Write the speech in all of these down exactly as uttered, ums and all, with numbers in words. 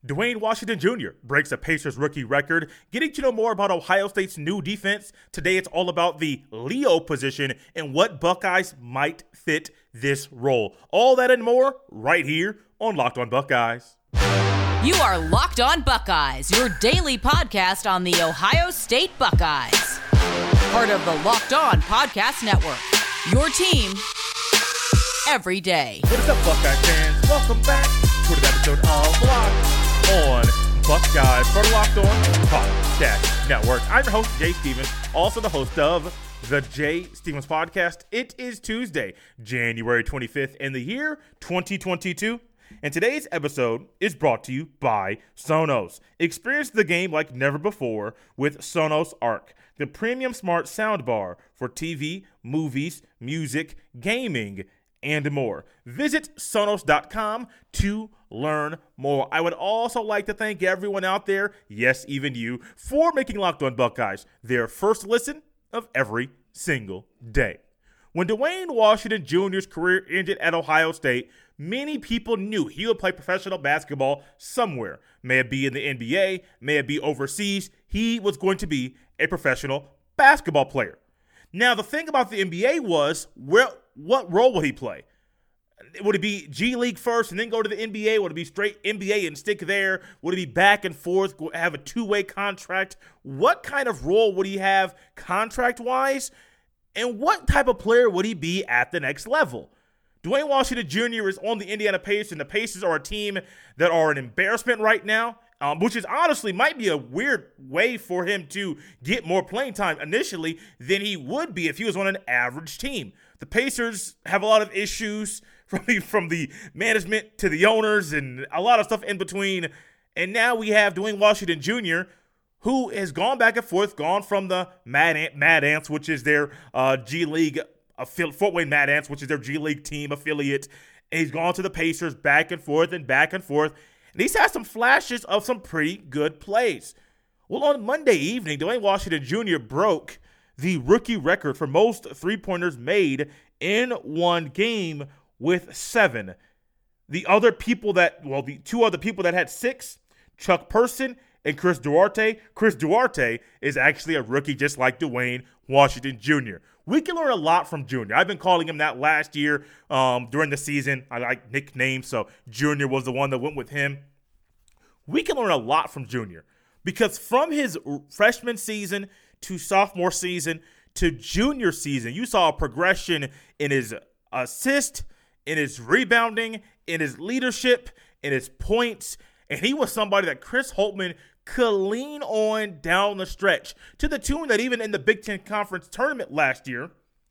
Dwayne Washington Junior breaks a Pacers rookie record. Getting to know more about Ohio State's new defense. Today it's all about the Leo position and what Buckeyes might fit this role. All that and more right here on Locked On Buckeyes. You are Locked On Buckeyes, your daily podcast on the Ohio State Buckeyes. Part of the Locked On Podcast Network, your team every day. What is up, Buckeye fans? Welcome back to another episode of Locked On Buckeyes for the Locked On Podcast Network. I'm your host, Jay Stevens, also the host of the Jay Stevens Podcast. It is Tuesday, January twenty-fifth in the year twenty twenty-two. And today's episode is brought to you by Sonos. Experience the game like never before with Sonos Arc, the premium smart soundbar for T V, movies, music, gaming, and more. Visit Sonos dot com to learn more. I would also like to thank everyone out there, yes, even you, for making Locked On Buckeyes their first listen of every single day. When Dwayne Washington Junior's career ended at Ohio State, many people knew he would play professional basketball somewhere. May it be in the N B A, may it be overseas, he was going to be a professional basketball player. Now, the thing about the N B A was, where, what role would he play? Would it be G League first and then go to the N B A? Would it be straight N B A and stick there? Would it be back and forth, have a two-way contract? What kind of role would he have contract-wise? And what type of player would he be at the next level? Dwayne Washington Junior is on the Indiana Pacers, and the Pacers are a team that are an embarrassment right now, um, which is honestly might be a weird way for him to get more playing time initially than he would be if he was on an average team. The Pacers have a lot of issues from the, from the management to the owners and a lot of stuff in between. And now we have Dwayne Washington Junior, who has gone back and forth, gone from the Mad, Ant, Mad Ants, which is their uh, G League affiliate, Fort Wayne Mad Ants, which is their G League team affiliate. And he's gone to the Pacers back and forth and back and forth. And he's had some flashes of some pretty good plays. Well, on Monday evening, Dwayne Washington Junior broke the rookie record for most three-pointers made in one game with seven. The other people that, well, the two other people that had six, Chuck Person and Chris Duarte. Chris Duarte is actually a rookie just like Dwayne Washington Junior We can learn a lot from Junior. I've been calling him that last year um, during the season. I like nicknames, so Junior was the one that went with him. We can learn a lot from Junior because from his freshman season to sophomore season to junior season, you saw a progression in his assist, in his rebounding, in his leadership, in his points, and he was somebody that Chris Holtmann could lean on down the stretch to the tune that even in the Big Ten Conference tournament last year,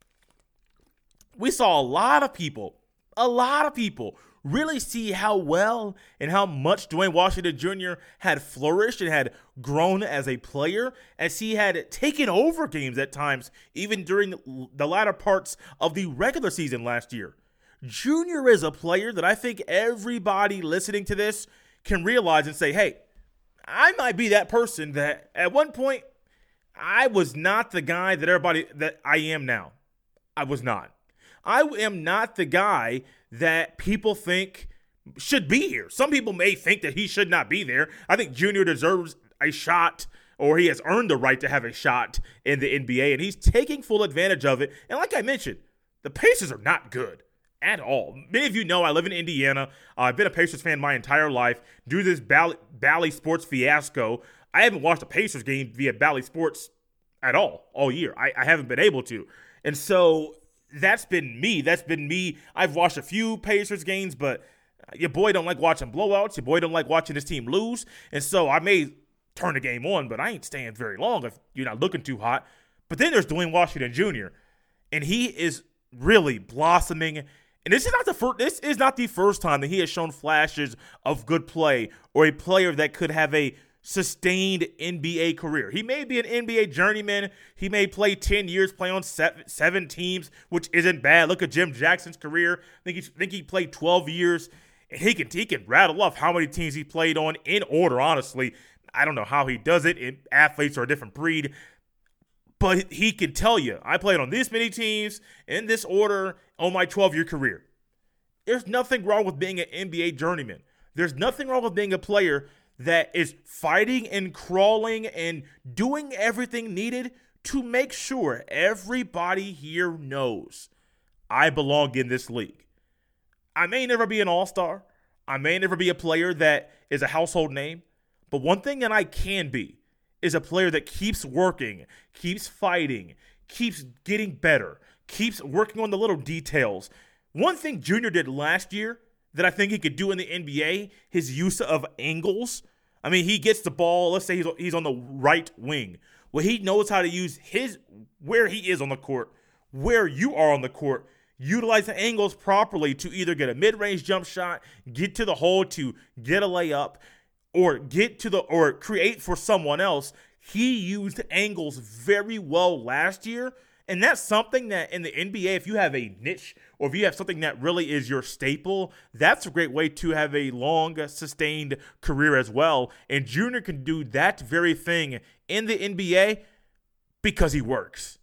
we saw a lot of people, a lot of people really see how well and how much Dwayne Washington Junior had flourished and had grown as a player, as he had taken over games at times, even during the latter parts of the regular season last year. Junior is a player that I think everybody listening to this can realize and say, hey, I might be that person that at one point I was not the guy that everybody that I am now. I was not. I am not the guy that people think should be here. Some people may think that he should not be there. I think Junior deserves a shot, or he has earned the right to have a shot in the N B A, and he's taking full advantage of it. And like I mentioned, the Pacers are not good at all. Many of you know I live in Indiana. Uh, I've been a Pacers fan my entire life. Due to this Bally, Bally Sports fiasco, I haven't watched a Pacers game via Bally Sports at all, all year. I, I haven't been able to. And so that's been me. That's been me. I've watched a few Pacers games, but your boy don't like watching blowouts. Your boy don't like watching his team lose. And so I may turn the game on, but I ain't staying very long if you're not looking too hot. But then there's Dwayne Washington Junior, and he is really blossoming. And this is not the first. This is not the first time that he has shown flashes of good play or a player that could have a sustained N B A career. He may be an N B A journeyman. He may play ten years, play on seven, seven teams, which isn't bad. Look at Jim Jackson's career. I think, he's, I think he played twelve years. And he can, he can rattle off how many teams he played on in order, honestly. I don't know how he does it. it. Athletes are a different breed. But he can tell you, I played on this many teams in this order on my twelve-year career. There's nothing wrong with being an N B A journeyman. There's nothing wrong with being a player that is fighting and crawling and doing everything needed to make sure everybody here knows I belong in this league. I may never be an all-star. I may never be a player that is a household name. But one thing that I can be is a player that keeps working, keeps fighting, keeps getting better, keeps working on the little details. One thing Junior did last year that I think he could do in the N B A, his use of angles. I mean, he gets the ball, let's say he's, he's on the right wing. Well, he knows how to use his, where he is on the court, where you are on the court, utilize the angles properly to either get a mid-range jump shot, get to the hole to get a layup, or get to the, or create for someone else. He used angles very well last year. And that's something that in the N B A, if you have a niche or if you have something that really is your staple, that's a great way to have a long, sustained career as well. And Junior can do that very thing in the N B A because he works.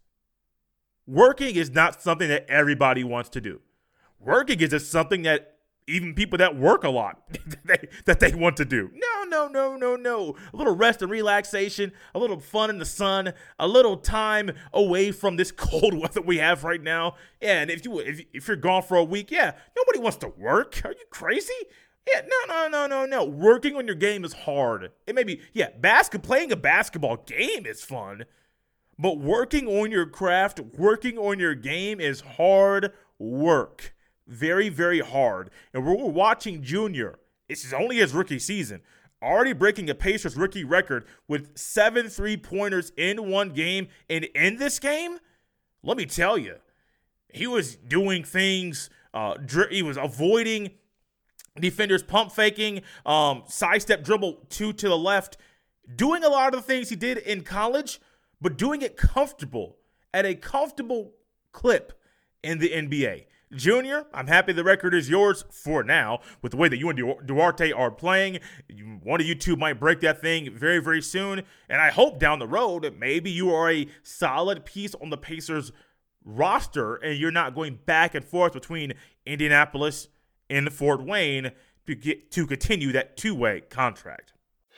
Working is not something that everybody wants to do. Working is just something that even people that work a lot that, they, that they want to do. No, no, no, no, no. A little rest and relaxation, a little fun in the sun, a little time away from this cold weather we have right now. Yeah, and if you if, if you're gone for a week, yeah, nobody wants to work. Are you crazy? Yeah, no, no, no, no, no. Working on your game is hard. It may be, yeah, basket playing a basketball game is fun, but working on your craft, working on your game is hard work. Very, very hard. And we're watching Junior. This is only his rookie season. Already breaking a Pacers rookie record with seven three-pointers in one game. And in this game, let me tell you, he was doing things. Uh, dri- he was avoiding defenders, pump faking, um, sidestep dribble two to the left. Doing a lot of the things he did in college, but doing it comfortable, at a comfortable clip in the N B A. Junior, I'm happy the record is yours for now with the way that you and Duarte are playing. One of you two might break that thing very, very soon. And I hope down the road that maybe you are a solid piece on the Pacers roster and you're not going back and forth between Indianapolis and Fort Wayne to get to continue that two-way contract.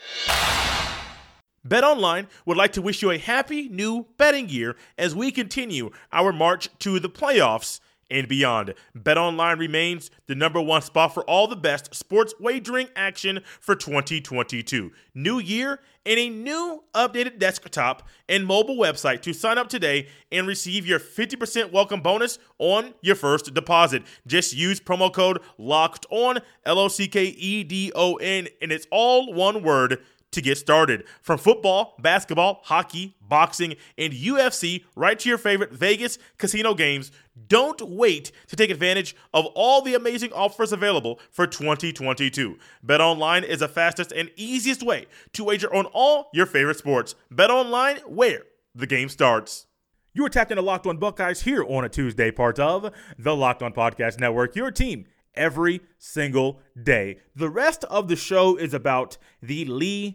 BetOnline would like to wish you a happy new betting year as we continue our march to the playoffs and beyond. BetOnline remains the number one spot for all the best sports wagering action for twenty twenty-two. New year and a new updated desktop and mobile website to sign up today and receive your fifty percent welcome bonus on your first deposit. Just use promo code LOCKEDON, L O C K E D O N, and it's all one word to get started. From football, basketball, hockey, boxing, and U F C, right to your favorite Vegas casino games, don't wait to take advantage of all the amazing offers available for twenty twenty-two. BetOnline is the fastest and easiest way to wager on all your favorite sports. BetOnline, where the game starts. You are tapped into Locked On Buckeyes here on a Tuesday, part of the Locked On Podcast Network, your team every single day. The rest of the show is about the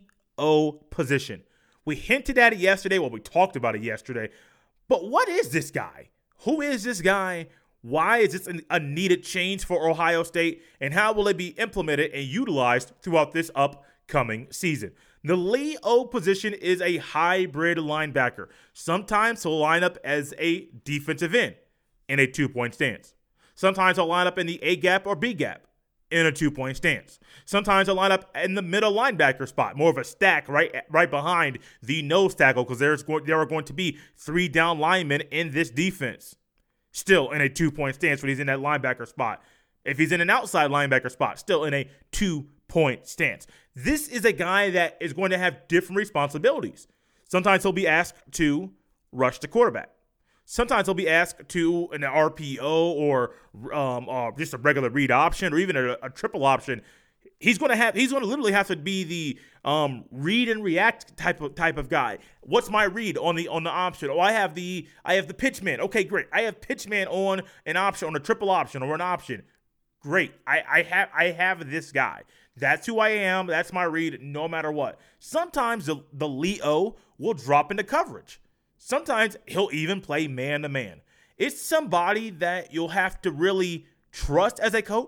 Leo position. We hinted at it yesterday. Well, we talked about it yesterday. But what is this guy? Who is this guy? Why is this a needed change for Ohio State? And how will it be implemented and utilized throughout this upcoming season? The Leo position is a hybrid linebacker. Sometimes he'll line up as a defensive end in a two-point stance. Sometimes he'll line up in the A-gap or B-gap in a two-point stance. Sometimes he'll line up in the middle linebacker spot, more of a stack right right behind the nose tackle because there's going, there are going to be three down linemen in this defense. Still in a two-point stance when he's in that linebacker spot. If he's in an outside linebacker spot, still in a two-point stance. This is a guy that is going to have different responsibilities. Sometimes he'll be asked to rush the quarterback. Sometimes he'll be asked to an R P O or um, uh, just a regular read option or even a, a triple option. He's going to have. He's going to literally have to be the um, read and react type of type of guy. What's my read on the on the option? Oh, I have the I have the pitch man. Okay, great. I have pitch man on an option, on a triple option or an option. Great. I, I have I have this guy. That's who I am. That's my read. No matter what. Sometimes the the Leo will drop into coverage. Sometimes he'll even play man-to-man. It's somebody that you'll have to really trust as a coach,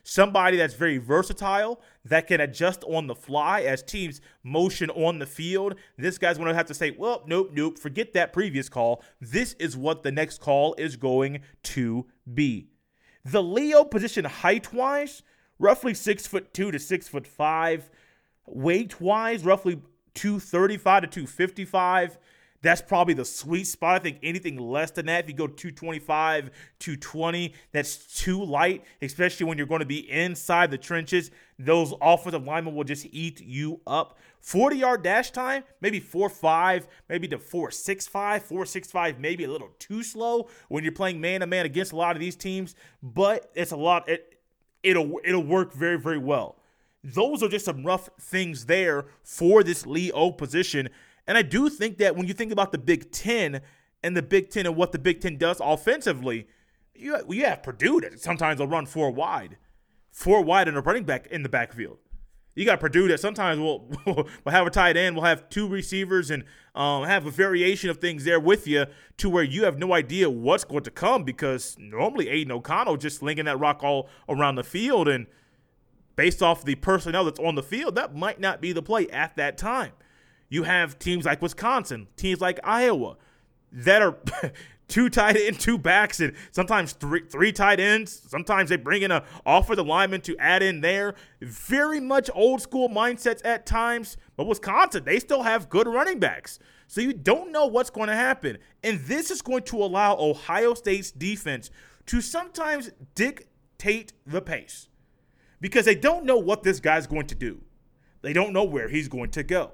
somebody that's very versatile, that can adjust on the fly as teams motion on the field. This guy's going to have to say, well, nope, nope, forget that previous call. This is what the next call is going to be. The Leo position height-wise, roughly six foot two to six foot five. Weight-wise, roughly two thirty-five to two fifty-five. That's probably the sweet spot. I think anything less than that, if you go two twenty-five, two twenty, that's too light, especially when you're going to be inside the trenches. Those offensive linemen will just eat you up. forty-yard dash time, maybe four five, maybe to four sixty-five, four sixty-five, maybe a little too slow when you're playing man-to-man against a lot of these teams, but it's a lot. It, it'll, it'll work very, very well. Those are just some rough things there for this Leo position. And I do think that when you think about the Big Ten and the Big Ten and what the Big Ten does offensively, you, you have Purdue that sometimes will run four wide. Four wide and a running back in the backfield. You got Purdue that sometimes will will have a tight end, will have two receivers, and um, have a variation of things there with you to where you have no idea what's going to come, because normally Aiden O'Connell just slinging that rock all around the field, and based off the personnel that's on the field, that might not be the play at that time. You have teams like Wisconsin, teams like Iowa that are two tight end, two backs, and sometimes three three tight ends. Sometimes they bring in an offensive lineman to add in there. Very much old school mindsets at times. But Wisconsin, they still have good running backs. So you don't know what's going to happen. And this is going to allow Ohio State's defense to sometimes dictate the pace, because they don't know what this guy's going to do. They don't know where he's going to go.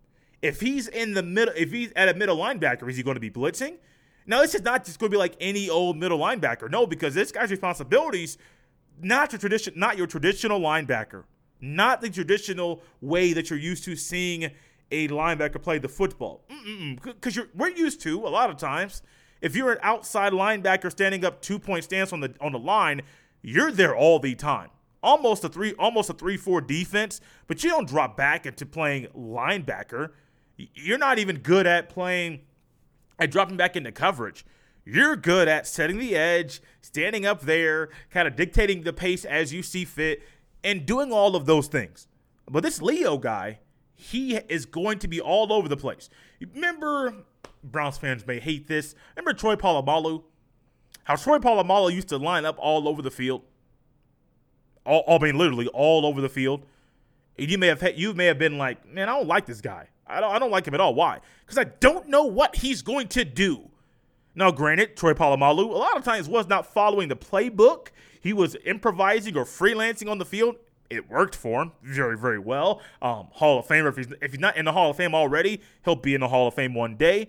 If he's in the middle, if he's at a middle linebacker, is he going to be blitzing? Now, this is not just going to be like any old middle linebacker. No, because this guy's responsibilities, not your tradition, not your traditional linebacker, not the traditional way that you're used to seeing a linebacker play the football. Because we're used to a lot of times, if you're an outside linebacker standing up two-point stance on the on the line, you're there all the time. Almost a three, almost a three four defense, but you don't drop back into playing linebacker. You're not even good at playing, at dropping back into coverage. You're good at setting the edge, standing up there, kind of dictating the pace as you see fit, and doing all of those things. But this Leo guy, he is going to be all over the place. Remember, Browns fans may hate this. Remember Troy Polamalu? How Troy Polamalu used to line up all over the field? All, I mean, literally all over the field. And you may have you may have been like, man, I don't like this guy. I don't I don't like him at all. Why? Because I don't know what he's going to do. Now, granted, Troy Polamalu a lot of times was not following the playbook. He was improvising or freelancing on the field. It worked for him very, very well. Um, Hall of Famer. If he's if he's not in the Hall of Fame already, he'll be in the Hall of Fame one day.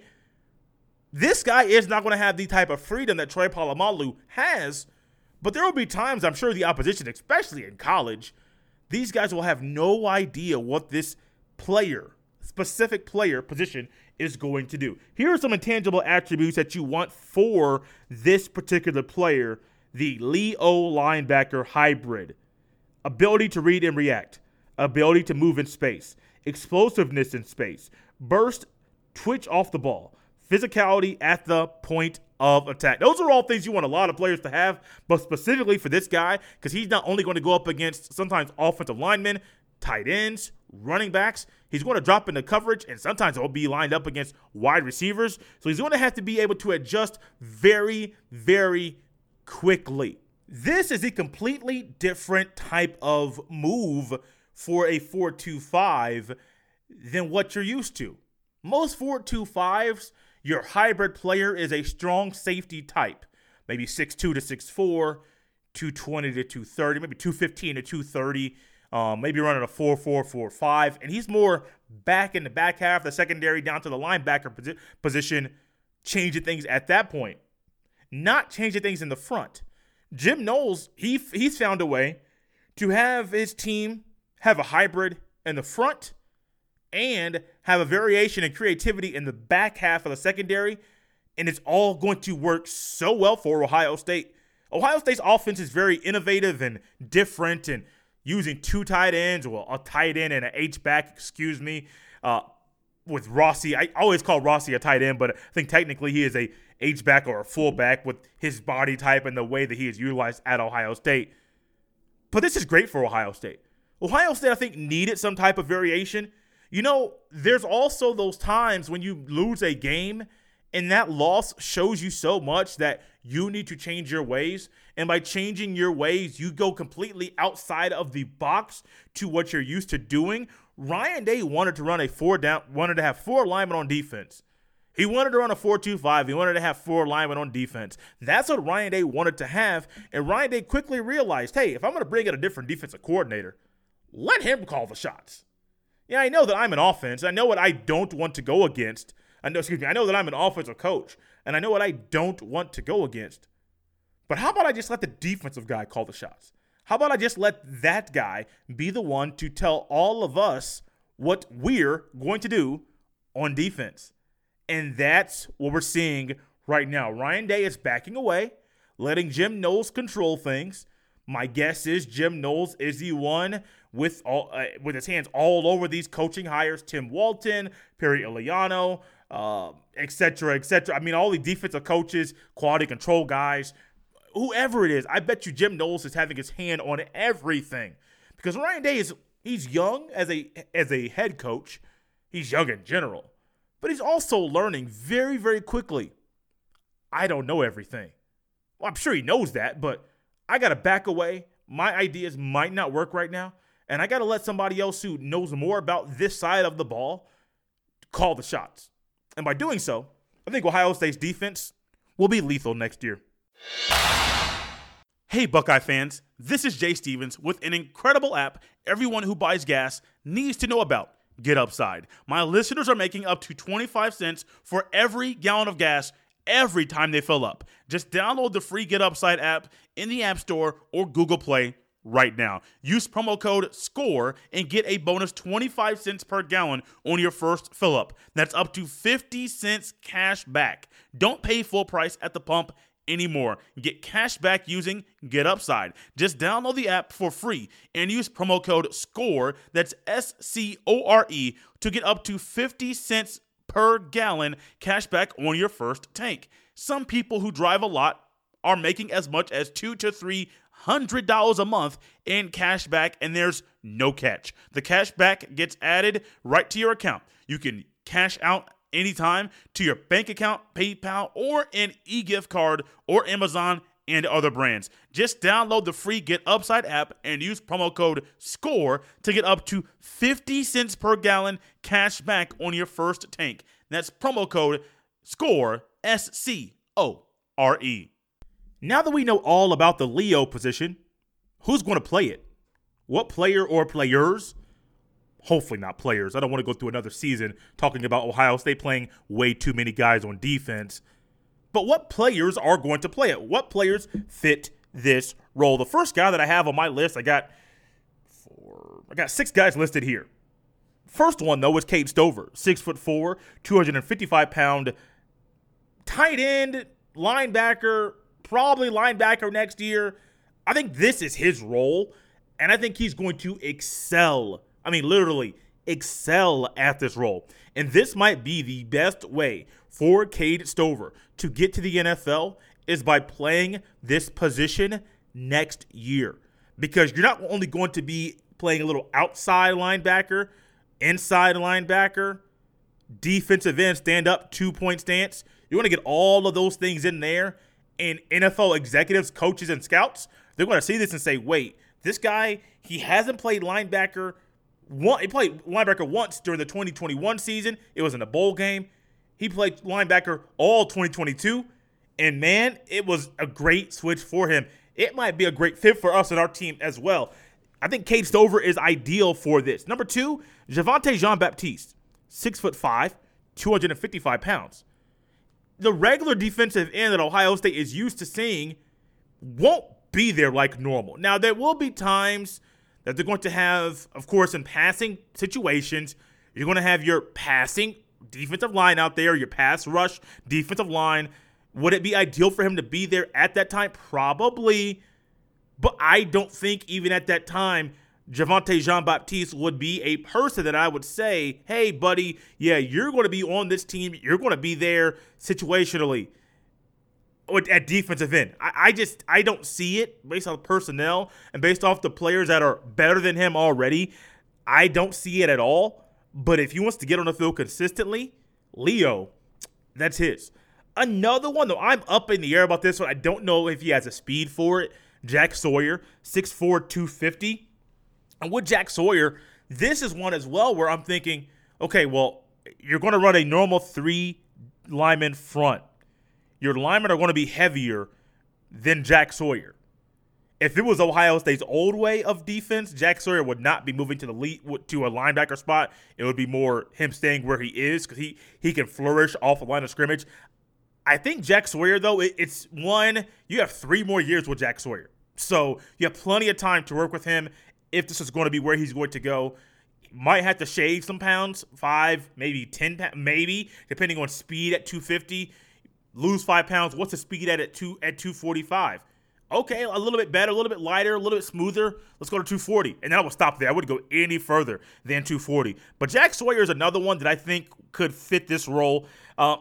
This guy is not going to have the type of freedom that Troy Polamalu has. But there will be times, I'm sure the opposition, especially in college, these guys will have no idea what this player, specific player position is going to do. Here are some intangible attributes that you want for this particular player, the Leo linebacker hybrid. Ability to read and react. Ability to move in space. Explosiveness in space. Burst, twitch off the ball. Physicality at the point of attack. Those are all things you want a lot of players to have, but specifically for this guy, because he's not only going to go up against sometimes offensive linemen, tight ends, running backs, he's going to drop into coverage, and sometimes he'll be lined up against wide receivers. So he's going to have to be able to adjust very, very quickly. This is a completely different type of move for a four two five than what you're used to. Most four two fives, your hybrid player is a strong safety type, maybe six two to six four, two twenty to two thirty, maybe two fifteen to two thirty, um, maybe running a four four, four five, and he's more back in the back half, the secondary down to the linebacker posi- position, changing things at that point, not changing things in the front. Jim Knowles, he he's found a way to have his team have a hybrid in the front and have a variation and creativity in the back half of the secondary, and it's all going to work so well for Ohio State. Ohio State's offense is very innovative and different, and using two tight ends, well, a tight end and an H-back, excuse me, uh, with Rossi. I always call Rossi a tight end, but I think technically he is a H-back or a fullback with his body type and the way that he is utilized at Ohio State. But this is great for Ohio State. Ohio State, I think, needed some type of variation. You know, there's also those times when you lose a game and that loss shows you so much that you need to change your ways. And by changing your ways, you go completely outside of the box to what you're used to doing. Ryan Day wanted to run a four down, wanted to have four linemen on defense. He wanted to run a four two five. He wanted to have four linemen on defense. That's what Ryan Day wanted to have. And Ryan Day quickly realized, hey, if I'm going to bring in a different defensive coordinator, let him call the shots. Yeah, I know that I'm an offense. I know what I don't want to go against. I know, excuse me, I know that I'm an offensive coach, and I know what I don't want to go against. But how about I just let the defensive guy call the shots? How about I just let that guy be the one to tell all of us what we're going to do on defense? And that's what we're seeing right now. Ryan Day is backing away, letting Jim Knowles control things. My guess is Jim Knowles is the one with all uh, with his hands all over these coaching hires. Tim Walton, Perry Eliano, uh, et cetera, et cetera. I mean, all the defensive coaches, quality control guys, whoever it is. I bet you Jim Knowles is having his hand on everything because Ryan Day is he's young as a as a head coach. He's young in general, but he's also learning very, very quickly. I don't know everything. Well, I'm sure he knows that, but I got to back away. My ideas might not work right now, and I got to let somebody else who knows more about this side of the ball call the shots. And by doing so, I think Ohio State's defense will be lethal next year. Hey, Buckeye fans, this is Jay Stevens with an incredible app everyone who buys gas needs to know about, Get Upside. My listeners are making up to twenty-five cents for every gallon of gas every time they fill up. Just download the free Get Upside app in the App Store or Google Play right now. Use promo code SCORE and get a bonus twenty-five cents per gallon on your first fill up. That's up to fifty cents cash back. Don't pay full price at the pump anymore. Get cash back using Get Upside. Just download the app for free and use promo code SCORE, that's S C O R E, to get up to fifty cents per gallon cash back on your first tank. Some people who drive a lot are making as much as two to three hundred dollars a month in cash back, and there's no catch. The cash back gets added right to your account. You can cash out anytime to your bank account, PayPal, or an e-gift card, or Amazon and other brands. Just download the free Get Upside app and use promo code SCORE to get up to fifty cents per gallon cash back on your first tank. That's promo code SCORE, S C O R E. Now that we know all about the Leo position, who's going to play it? What player or players? Hopefully not players. I don't want to go through another season talking about Ohio State playing way too many guys on defense. But what players are going to play it? What players fit this role? The first guy that I have on my list, I got four, I got six guys listed here. First one, though, is Cade Stover, six foot four, two hundred fifty-five pound tight end, linebacker, probably linebacker next year. I think this is his role, and I think he's going to excel. I mean, literally excel at this role. And this might be the best way for Cade Stover to get to the N F L is by playing this position next year. Because you're not only going to be playing a little outside linebacker, inside linebacker, defensive end, stand up, two-point stance. You want to get all of those things in there. And N F L executives, coaches, and scouts, they're going to see this and say, wait, this guy, he hasn't played linebacker. One, he played linebacker once during the twenty twenty-one season. It was in a bowl game. He played linebacker all twenty twenty-two. And, man, it was a great switch for him. It might be a great fit for us and our team as well. I think Cade Stover is ideal for this. Number two, Javontae Jean-Baptiste, six foot five, two hundred fifty-five pounds. The regular defensive end that Ohio State is used to seeing won't be there like normal. Now, there will be times that they're going to have, of course, in passing situations, you're going to have your passing defensive line out there, your pass rush defensive line. Would it be ideal for him to be there at that time? Probably. But I don't think even at that time, Javontae Jean-Baptiste would be a person that I would say, hey, buddy, yeah, you're going to be on this team. You're going to be there situationally. at defensive end. I, I just I don't see it based on the personnel and based off the players that are better than him already. I don't see it at all. But if he wants to get on the field consistently, Leo, that's his. Another one, though, I'm up in the air about this one. I don't know if he has a speed for it. Jack Sawyer, six four, two fifty. And with Jack Sawyer, this is one as well where I'm thinking, okay, well, you're going to run a normal three lineman front. Your linemen are going to be heavier than Jack Sawyer. If it was Ohio State's old way of defense, Jack Sawyer would not be moving to the lead, to a linebacker spot. It would be more him staying where he is because he, he can flourish off a line of scrimmage. I think Jack Sawyer, though, it, it's one, you have three more years with Jack Sawyer. So you have plenty of time to work with him if this is going to be where he's going to go. Might have to shave some pounds, five, maybe ten, maybe, depending on speed at two fifty. Lose five pounds. What's the speed at at two at two forty-five? Okay, a little bit better, a little bit lighter, a little bit smoother. Let's go to two forty. And then I would stop there. I wouldn't go any further than two forty. But Jack Sawyer is another one that I think could fit this role. Uh,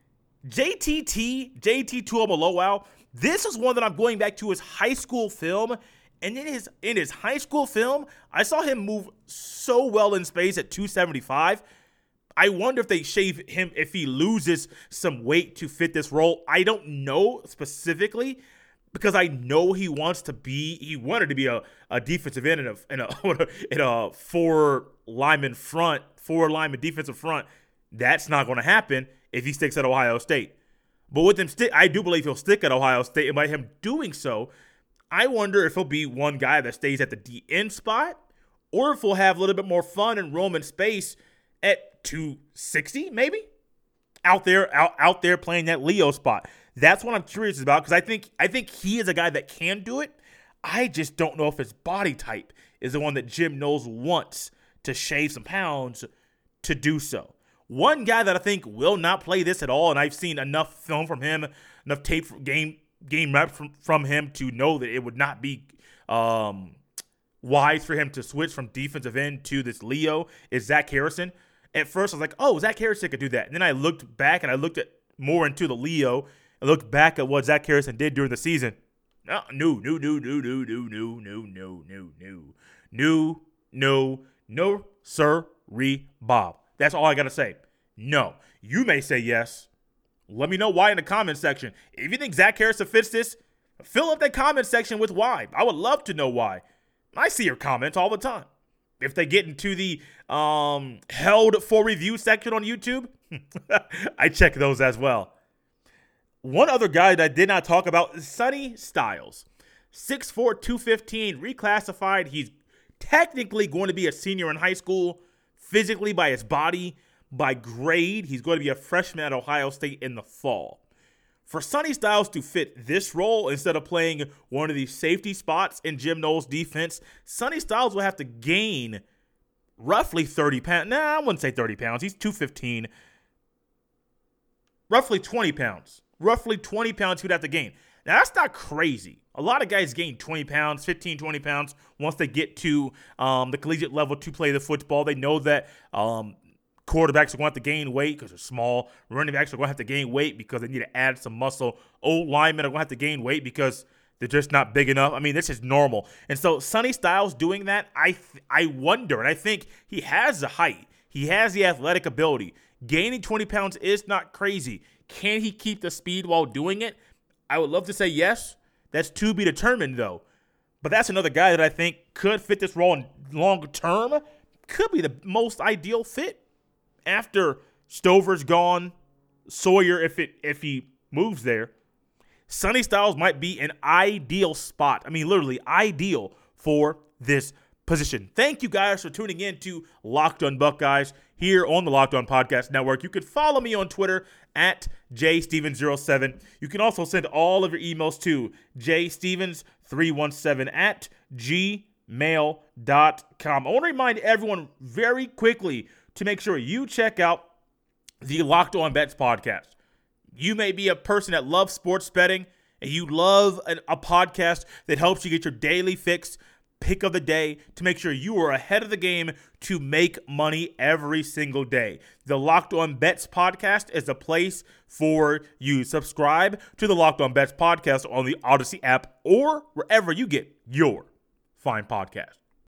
J T T, J T Tuimoloau, this is one that I'm going back to his high school film. And in his in his high school film, I saw him move so well in space at two seventy-five. I wonder if they shave him, if he loses some weight to fit this role. I don't know specifically because I know he wants to be, he wanted to be a, a defensive end in a, in a, in a four lineman front, four lineman defensive front. That's not going to happen if he sticks at Ohio State. But with him, sti- I do believe he'll stick at Ohio State. And by him doing so, I wonder if he'll be one guy that stays at the D end spot or if he'll have a little bit more fun and roam in space at two sixty, maybe out there, out, out there playing that Leo spot. That's what I'm curious about because I think I think he is a guy that can do it. I just don't know if his body type is the one that Jim Knowles wants to shave some pounds to do so. One guy that I think will not play this at all, and I've seen enough film from him, enough tape from game game rep from, from him to know that it would not be um, wise for him to switch from defensive end to this Leo is Zach Harrison. At first, I was like, oh, Zach Harrison could do that. And then I looked back and I looked at more into the Leo and looked back at what Zach Harrison did during the season. No, no, no, no, no, no, no, no, no, no, no, no, no, no, no, sir-ree, Bob. That's all I got to say. No. You may say yes. Let me know why in the comment section. If you think Zach Harrison fits this, fill up that comment section with why. I would love to know why. I see your comments all the time. If they get into the um, held for review section on YouTube, I check those as well. One other guy that I did not talk about is Sonny Styles. six four, two fifteen, reclassified. He's technically going to be a senior in high school, physically by his body, by grade. He's going to be a freshman at Ohio State in the fall. For Sonny Styles to fit this role instead of playing one of these safety spots in Jim Knowles' defense, Sonny Styles will have to gain roughly thirty pounds. Nah, I wouldn't say thirty pounds. He's two fifteen. Roughly twenty pounds. Roughly twenty pounds he would have to gain. Now, that's not crazy. A lot of guys gain twenty pounds, fifteen, twenty pounds once they get to um, the collegiate level to play the football. They know that um, quarterbacks are going to have to gain weight because they're small. Running backs are going to have to gain weight because they need to add some muscle. Old linemen are going to have to gain weight because they're just not big enough. I mean, this is normal. And so Sonny Styles doing that, I th- I wonder, and I think he has the height. He has the athletic ability. Gaining twenty pounds is not crazy. Can he keep the speed while doing it? I would love to say yes. That's to be determined, though. But that's another guy that I think could fit this role in long term. Could be the most ideal fit. After Stover's gone, Sawyer, if it if he moves there, Sonny Styles might be an ideal spot. I mean, literally ideal for this position. Thank you guys for tuning in to Locked On Buckeyes here on the Locked On Podcast Network. You can follow me on Twitter at J Stevens zero seven. You can also send all of your emails to j stevens three one seven at gmail dot com. I want to remind everyone very quickly to make sure you check out the Locked On Bets podcast. You may be a person that loves sports betting and you love an, a podcast that helps you get your daily fix pick of the day to make sure you are ahead of the game to make money every single day. The Locked On Bets podcast is a place for you. Subscribe to the Locked On Bets podcast on the Odyssey app or wherever you get your fine podcast.